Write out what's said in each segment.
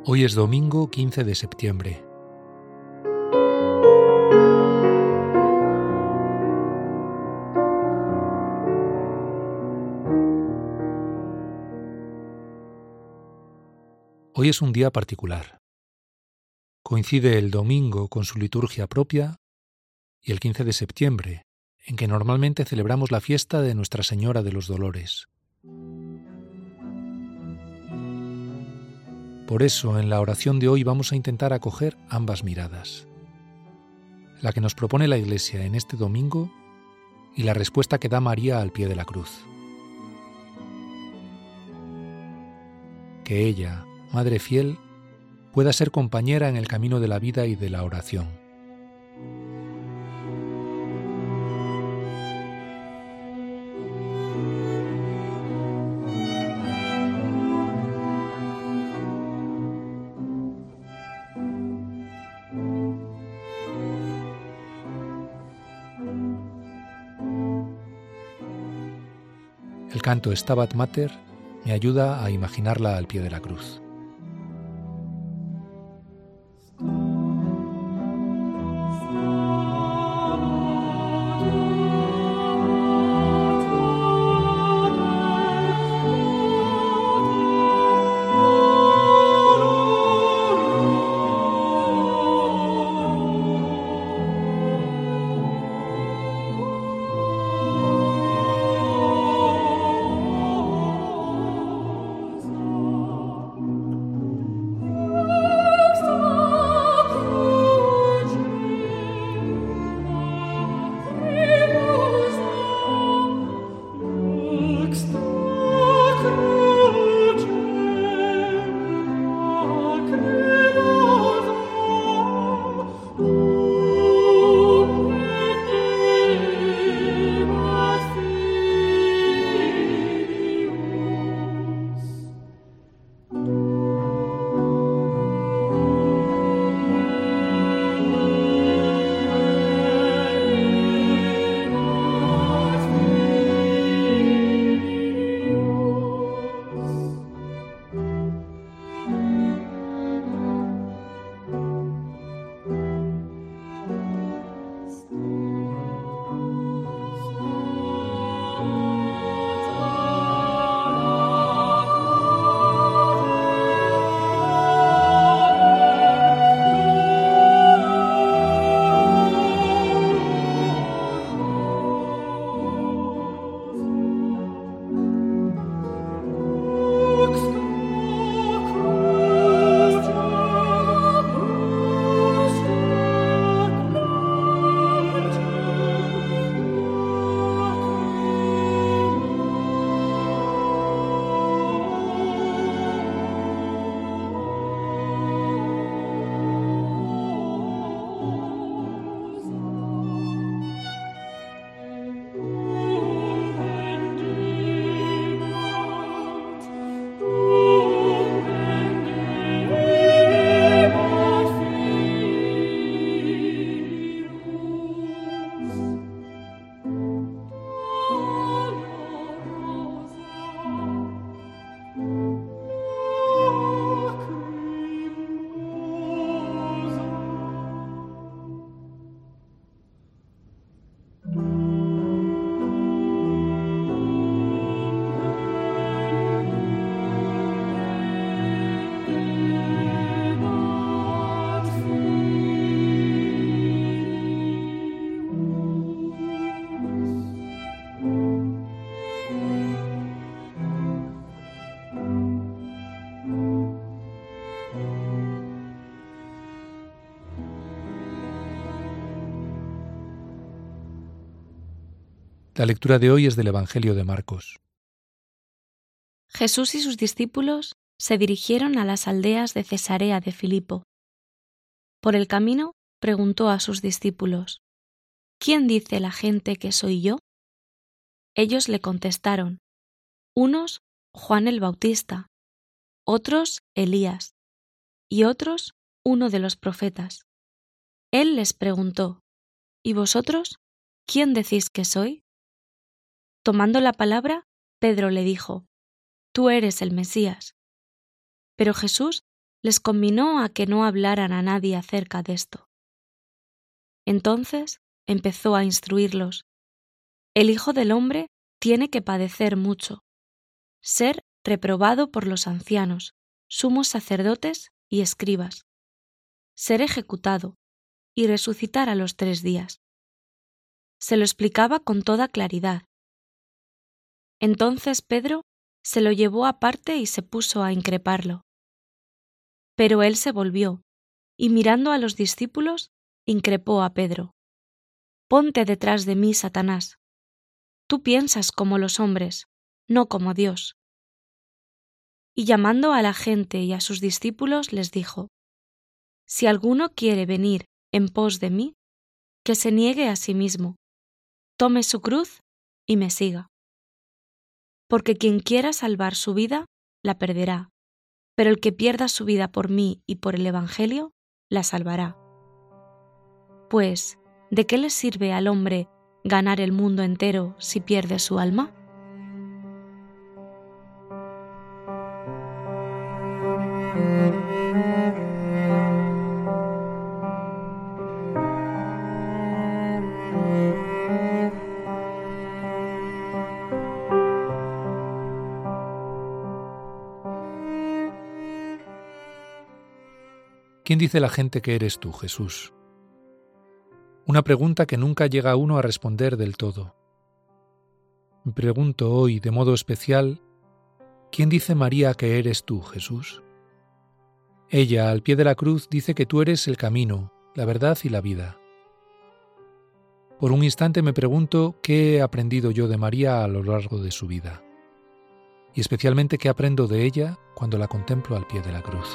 Hoy es domingo 15 de septiembre. Hoy es un día particular. Coincide el domingo con su liturgia propia y el 15 de septiembre, en que normalmente celebramos la fiesta de Nuestra Señora de los Dolores. Por eso, en la oración de hoy vamos a intentar acoger ambas miradas. La que nos propone la Iglesia en este domingo y la respuesta que da María al pie de la cruz. Que ella, Madre fiel, pueda ser compañera en el camino de la vida y de la oración. El canto Stabat Mater me ayuda a imaginarla al pie de la cruz. La lectura de hoy es del Evangelio de Marcos. Jesús y sus discípulos se dirigieron a las aldeas de Cesarea de Filipo. Por el camino preguntó a sus discípulos: ¿Quién dice la gente que soy yo? Ellos le contestaron: unos, Juan el Bautista, otros, Elías, y otros, uno de los profetas. Él les preguntó: ¿Y vosotros? ¿Quién decís que soy? Tomando la palabra, Pedro le dijo: Tú eres el Mesías. Pero Jesús les conminó a que no hablaran a nadie acerca de esto. Entonces empezó a instruirlos. El Hijo del Hombre tiene que padecer mucho, ser reprobado por los ancianos, sumos sacerdotes y escribas, ser ejecutado y resucitar a los 3 días. Se lo explicaba con toda claridad. Entonces Pedro se lo llevó aparte y se puso a increparlo. Pero él se volvió, y mirando a los discípulos, increpó a Pedro. «Ponte detrás de mí, Satanás. Tú piensas como los hombres, no como Dios». Y llamando a la gente y a sus discípulos les dijo: «Si alguno quiere venir en pos de mí, que se niegue a sí mismo, tome su cruz y me siga. Porque quien quiera salvar su vida, la perderá, pero el que pierda su vida por mí y por el Evangelio, la salvará. Pues, ¿de qué le sirve al hombre ganar el mundo entero si pierde su alma?» ¿Quién dice la gente que eres tú, Jesús? Una pregunta que nunca llega uno a responder del todo. Me pregunto hoy, de modo especial, ¿quién dice María que eres tú, Jesús? Ella, al pie de la cruz, dice que tú eres el camino, la verdad y la vida. Por un instante me pregunto qué he aprendido yo de María a lo largo de su vida, y especialmente qué aprendo de ella cuando la contemplo al pie de la cruz.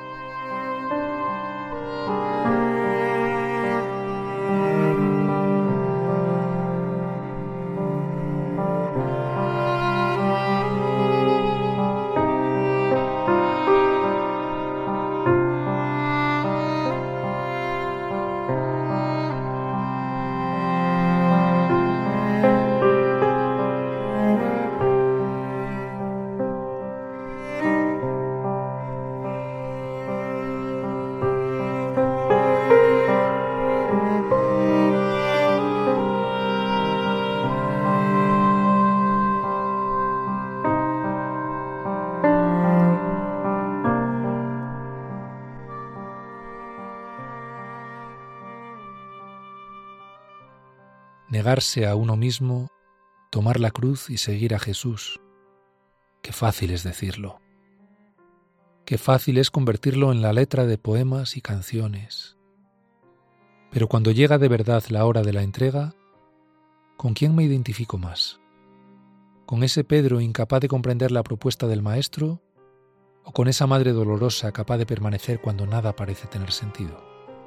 Negarse a uno mismo, tomar la cruz y seguir a Jesús. Qué fácil es decirlo. Qué fácil es convertirlo en la letra de poemas y canciones. Pero cuando llega de verdad la hora de la entrega, ¿con quién me identifico más? ¿Con ese Pedro incapaz de comprender la propuesta del Maestro? ¿O con esa madre dolorosa capaz de permanecer cuando nada parece tener sentido?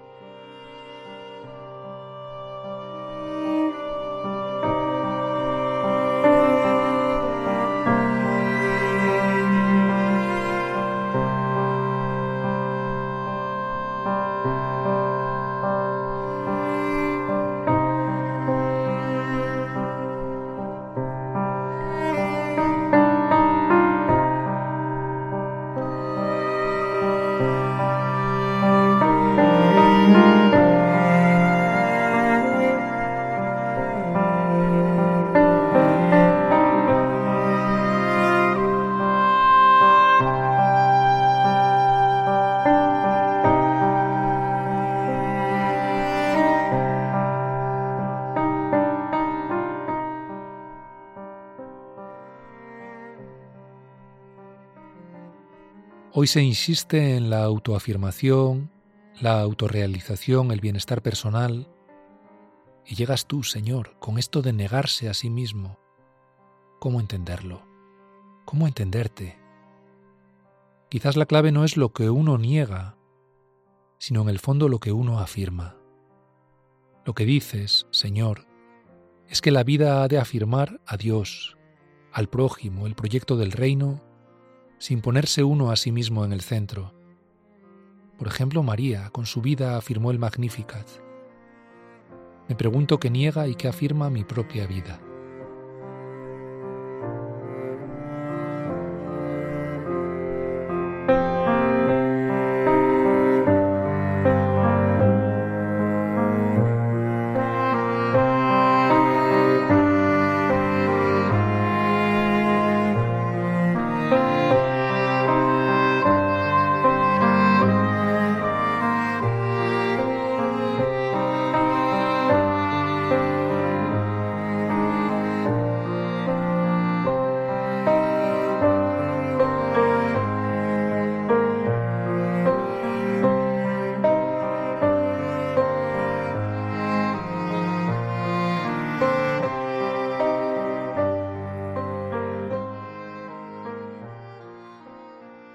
Hoy se insiste en la autoafirmación, la autorrealización, el bienestar personal. Y llegas tú, Señor, con esto de negarse a sí mismo. ¿Cómo entenderlo? ¿Cómo entenderte? Quizás la clave no es lo que uno niega, sino en el fondo lo que uno afirma. Lo que dices, Señor, es que la vida ha de afirmar a Dios, al prójimo, el proyecto del reino, sin ponerse uno a sí mismo en el centro. Por ejemplo, María, con su vida, afirmó el Magnificat. Me pregunto qué niega y qué afirma mi propia vida.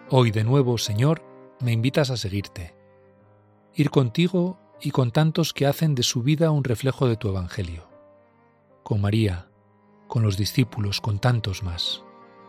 Hoy de nuevo, Señor, me invitas a seguirte, ir contigo y con tantos que hacen de su vida un reflejo de tu Evangelio, con María, con los discípulos, con tantos más.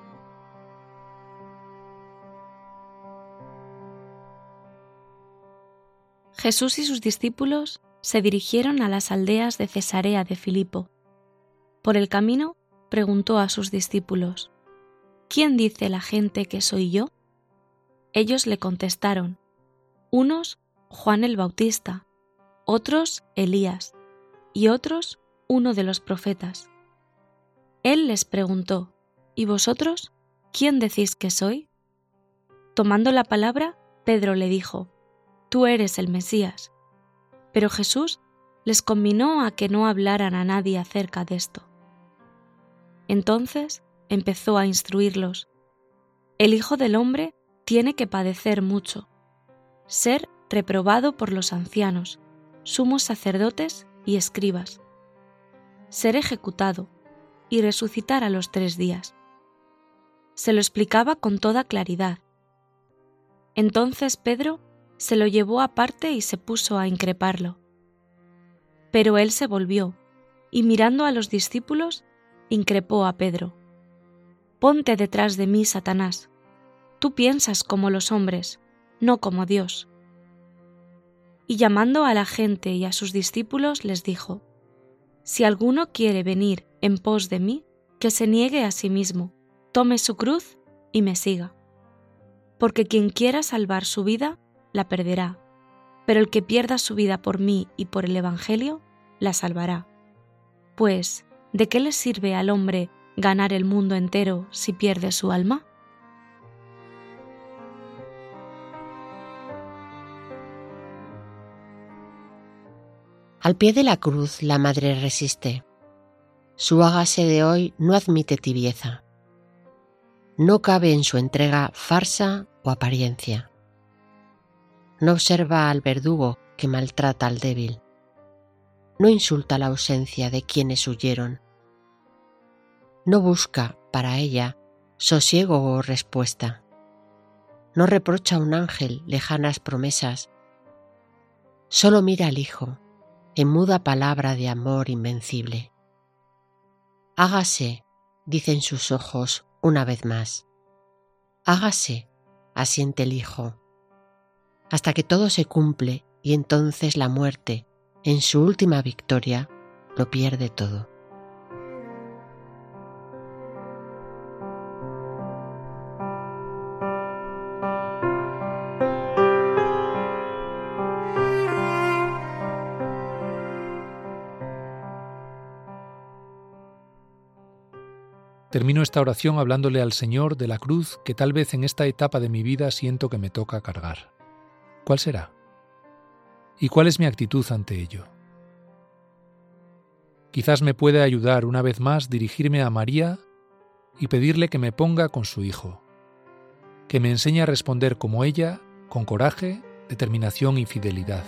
Jesús y sus discípulos se dirigieron a las aldeas de Cesarea de Filipo. Por el camino preguntó a sus discípulos: ¿Quién dice la gente que soy yo? Ellos le contestaron: unos, Juan el Bautista, otros, Elías, y otros, uno de los profetas. Él les preguntó: ¿Y vosotros, quién decís que soy? Tomando la palabra, Pedro le dijo: Tú eres el Mesías. Pero Jesús les conminó a que no hablaran a nadie acerca de esto. Entonces empezó a instruirlos: El Hijo del Hombre tiene que padecer mucho, ser reprobado por los ancianos, sumos sacerdotes y escribas, ser ejecutado y resucitar a los 3 días. Se lo explicaba con toda claridad. Entonces Pedro se lo llevó aparte y se puso a increparlo. Pero él se volvió y, mirando a los discípulos, increpó a Pedro: Ponte detrás de mí, Satanás. Tú piensas como los hombres, no como Dios. Y llamando a la gente y a sus discípulos les dijo: Si alguno quiere venir en pos de mí, que se niegue a sí mismo, tome su cruz y me siga. Porque quien quiera salvar su vida, la perderá, pero el que pierda su vida por mí y por el Evangelio, la salvará. Pues, ¿de qué le sirve al hombre ganar el mundo entero si pierde su alma? Al pie de la cruz la Madre resiste. Su hágase de hoy no admite tibieza. No cabe en su entrega farsa o apariencia. No observa al verdugo que maltrata al débil. No insulta la ausencia de quienes huyeron. No busca, para ella, sosiego o respuesta. No reprocha a un ángel lejanas promesas. Solo mira al Hijo, en muda palabra de amor invencible. Hágase, dicen sus ojos una vez más. Hágase, asiente el Hijo, hasta que todo se cumple y entonces la muerte, en su última victoria, lo pierde todo. Termino esta oración hablándole al Señor de la cruz que tal vez en esta etapa de mi vida siento que me toca cargar. ¿Cuál será? ¿Y cuál es mi actitud ante ello? Quizás me pueda ayudar una vez más dirigirme a María y pedirle que me ponga con su Hijo, que me enseñe a responder como ella, con coraje, determinación y fidelidad.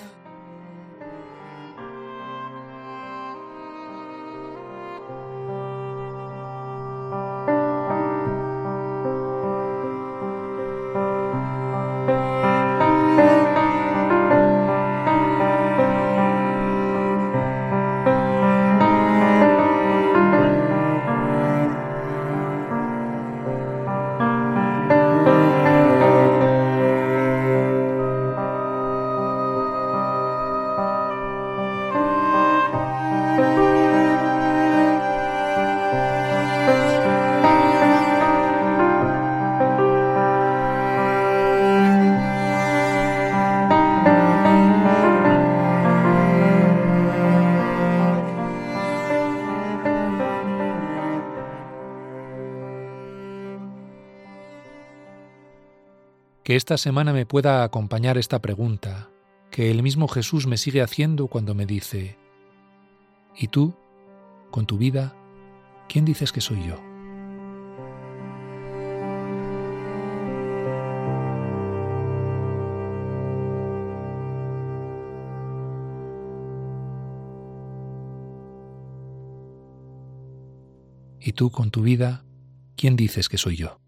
Que esta semana me pueda acompañar esta pregunta, que el mismo Jesús me sigue haciendo cuando me dice: ¿y tú, con tu vida, quién dices que soy yo? ¿Y tú, con tu vida, quién dices que soy yo?